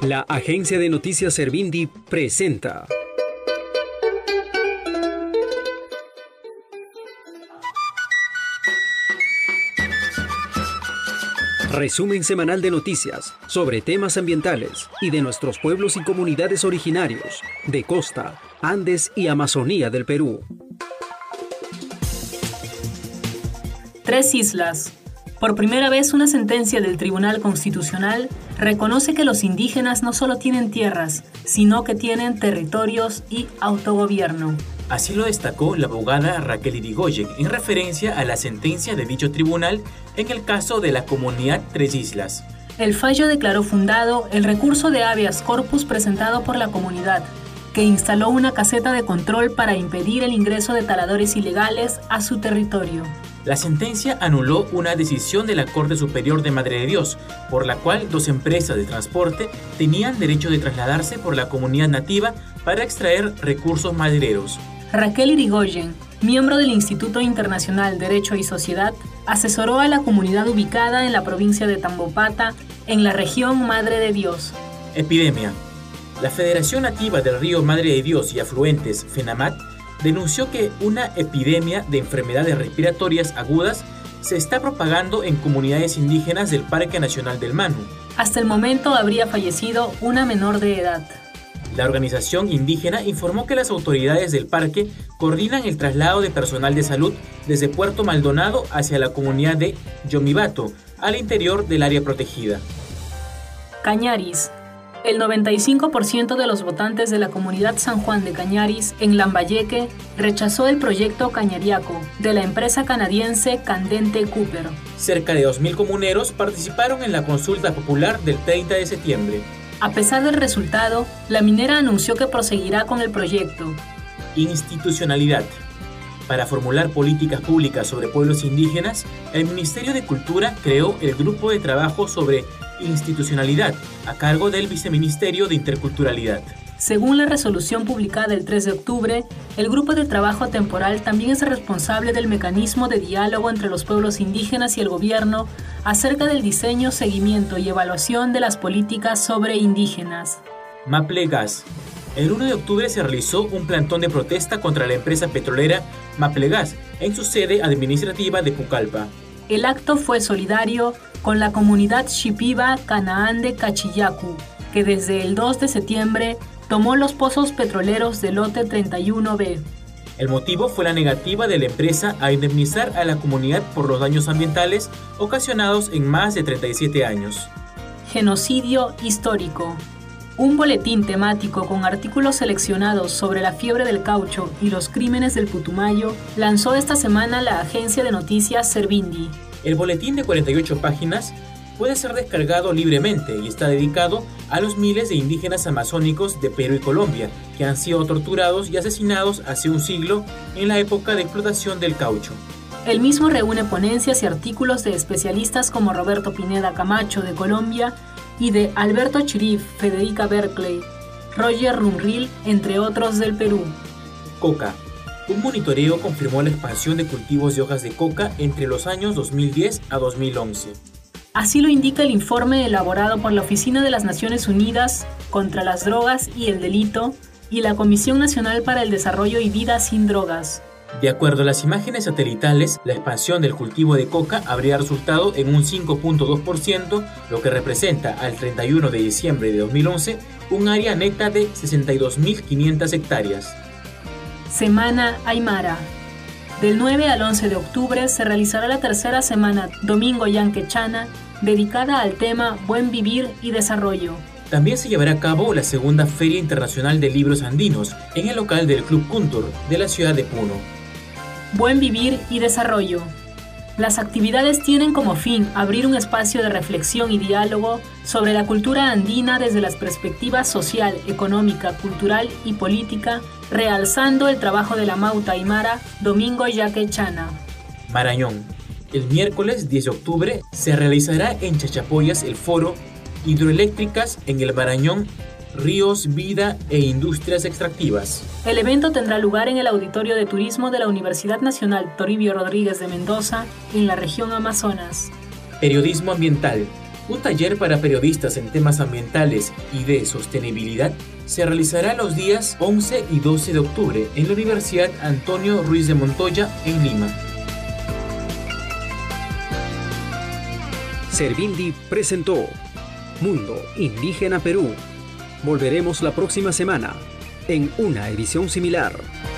La agencia de noticias Servindi presenta resumen semanal de noticias sobre temas ambientales y de nuestros pueblos y comunidades originarios de costa, Andes y Amazonía del Perú. 3 islas. Por primera vez, una sentencia del Tribunal Constitucional reconoce que los indígenas no solo tienen tierras, sino que tienen territorios y autogobierno. Así lo destacó la abogada Raquel Irigoyen en referencia a la sentencia de dicho tribunal en el caso de la comunidad 3 Islas. El fallo declaró fundado el recurso de habeas corpus presentado por la comunidad, que instaló una caseta de control para impedir el ingreso de taladores ilegales a su territorio. La sentencia anuló una decisión de la Corte Superior de Madre de Dios, por la cual 2 empresas de transporte tenían derecho de trasladarse por la comunidad nativa para extraer recursos madereros. Raquel Irigoyen, miembro del Instituto Internacional Derecho y Sociedad, asesoró a la comunidad ubicada en la provincia de Tambopata, en la región Madre de Dios. Epidemia. La Federación Nativa del Río Madre de Dios y Afluentes, FENAMAT, denunció que una epidemia de enfermedades respiratorias agudas se está propagando en comunidades indígenas del Parque Nacional del Manu. Hasta el momento habría fallecido una menor de edad. La organización indígena informó que las autoridades del parque coordinan el traslado de personal de salud desde Puerto Maldonado hacia la comunidad de Yomibato, al interior del área protegida. Cañaris. El 95% de los votantes de la comunidad San Juan de Cañaris, en Lambayeque, rechazó el proyecto Cañariaco de la empresa canadiense Candente Cooper. Cerca de 2.000 comuneros participaron en la consulta popular del 30 de septiembre. A pesar del resultado, la minera anunció que proseguirá con el proyecto. Institucionalidad. Para formular políticas públicas sobre pueblos indígenas, el Ministerio de Cultura creó el Grupo de Trabajo sobre Institucionalidad, a cargo del Viceministerio de Interculturalidad. Según la resolución publicada el 3 de octubre, el Grupo de Trabajo Temporal también es responsable del mecanismo de diálogo entre los pueblos indígenas y el gobierno acerca del diseño, seguimiento y evaluación de las políticas sobre indígenas. Maple Gas. El 1 de octubre se realizó un plantón de protesta contra la empresa petrolera Maple Gas en su sede administrativa de Pucallpa. El acto fue solidario con la comunidad Shipiba Canaán de Cachiyacu, que desde el 2 de septiembre tomó los pozos petroleros del lote 31B. El motivo fue la negativa de la empresa a indemnizar a la comunidad por los daños ambientales ocasionados en más de 37 años. Genocidio histórico. Un boletín temático con artículos seleccionados sobre la fiebre del caucho y los crímenes del Putumayo lanzó esta semana la agencia de noticias Servindi. El boletín de 48 páginas puede ser descargado libremente y está dedicado a los miles de indígenas amazónicos de Perú y Colombia que han sido torturados y asesinados hace un siglo en la época de explotación del caucho. El mismo reúne ponencias y artículos de especialistas como Roberto Pineda Camacho de Colombia y de Alberto Chirif, Federica Berkeley, Roger Runril, entre otros del Perú. Coca. Un monitoreo confirmó la expansión de cultivos de hojas de coca entre los años 2010 a 2011. Así lo indica el informe elaborado por la Oficina de las Naciones Unidas contra las Drogas y el Delito y la Comisión Nacional para el Desarrollo y Vida sin Drogas. De acuerdo a las imágenes satelitales, la expansión del cultivo de coca habría resultado en un 5.2%, lo que representa al 31 de diciembre de 2011 un área neta de 62.500 hectáreas. Semana Aymara. Del 9 al 11 de octubre se realizará la tercera semana Domingo Yanquechana, dedicada al tema Buen Vivir y Desarrollo. También se llevará a cabo la segunda Feria Internacional de Libros Andinos en el local del Club Kuntur de la ciudad de Puno. Buen Vivir y Desarrollo. Las actividades tienen como fin abrir un espacio de reflexión y diálogo sobre la cultura andina desde las perspectivas social, económica, cultural y política, realzando el trabajo de la Mauta Aymara Domingo Yaquechana. Marañón. El miércoles 10 de octubre se realizará en Chachapoyas el foro Hidroeléctricas en el Marañón, Ríos, Vida e Industrias Extractivas. El evento tendrá lugar en el Auditorio de Turismo de la Universidad Nacional Toribio Rodríguez de Mendoza, en la región Amazonas. Periodismo ambiental. Un taller para periodistas en temas ambientales y de sostenibilidad se realizará los días 11 y 12 de octubre en la Universidad Antonio Ruiz de Montoya en Lima. Servindi presentó Mundo Indígena Perú. Volveremos la próxima semana en una edición similar.